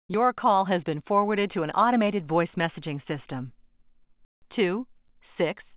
Your call has been forwarded to an automated voice messaging system. 2 6